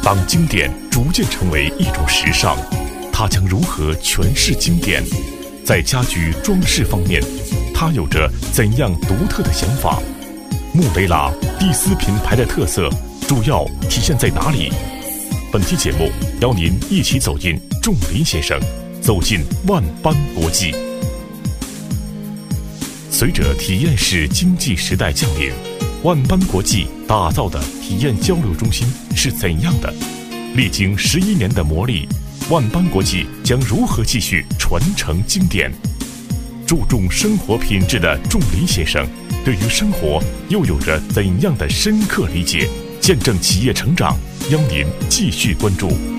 当经典逐渐成为一种时尚，它将如何诠释经典？在家居装饰方面，它有着怎样独特的想法？穆雷拉蒂斯品牌的特色主要体现在哪里？本期节目邀您一起走进仲林先生，走进万般国际。随着体验式经济时代降临，万般国际打造的体验交流中心是怎样的？历经11年的磨砺，万般国际将如何继续传承经典？注重生活品质的仲林先生，对于生活又有着怎样的深刻理解？见证企业成长，邀您继续关注。